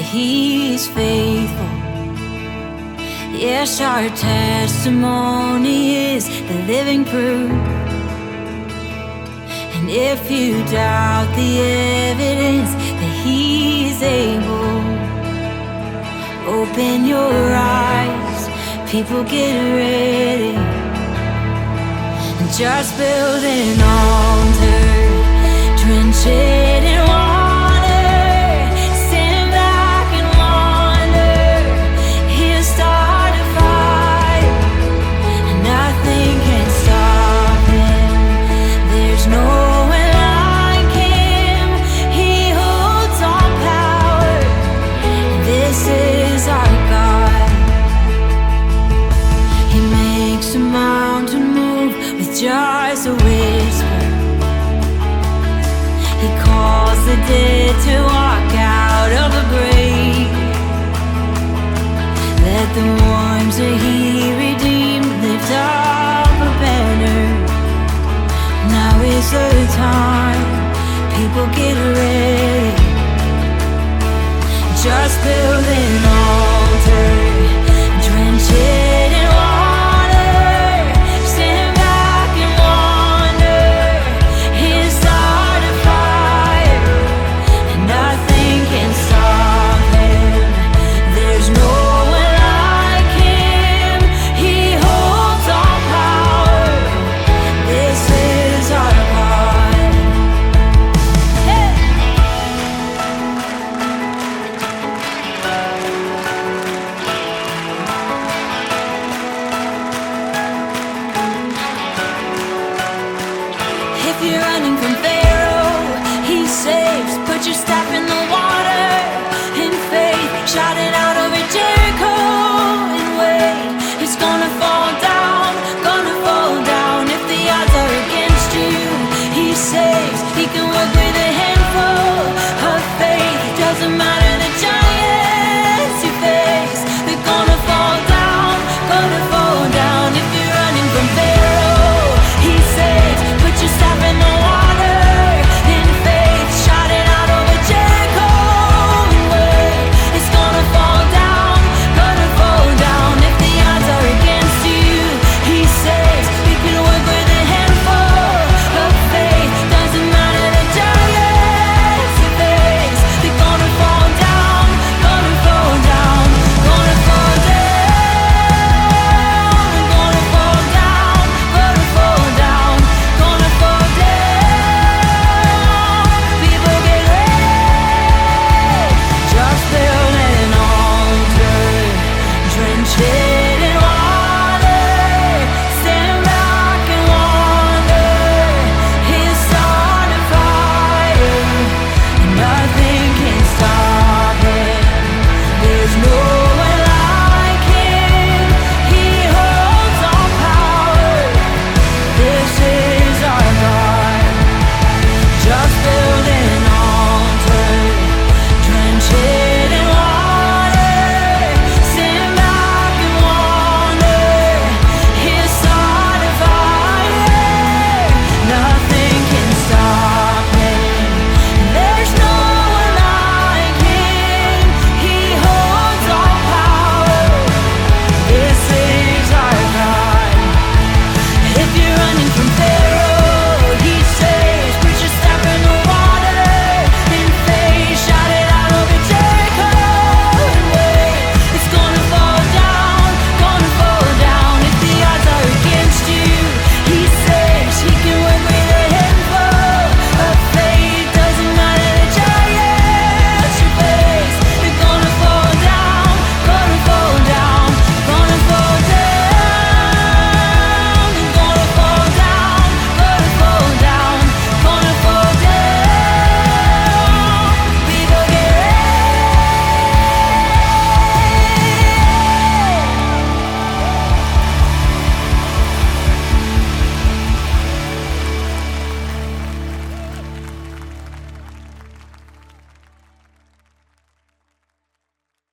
He's faithful. Yes, our testimony is the living proof. And if you doubt the evidence that He's able, open your eyes, people, get ready. And just build an altar, drench it in water, stand back and wonder. He'll start a fire, and nothing can stop Him. There's no one like Him. He holds all power. This is our God. He makes a mountain move with just a whisper. He calls the dead to walk out of the grave. Let the ones that He redeemed lift up a banner. Now is the time, people, get ready. Just build an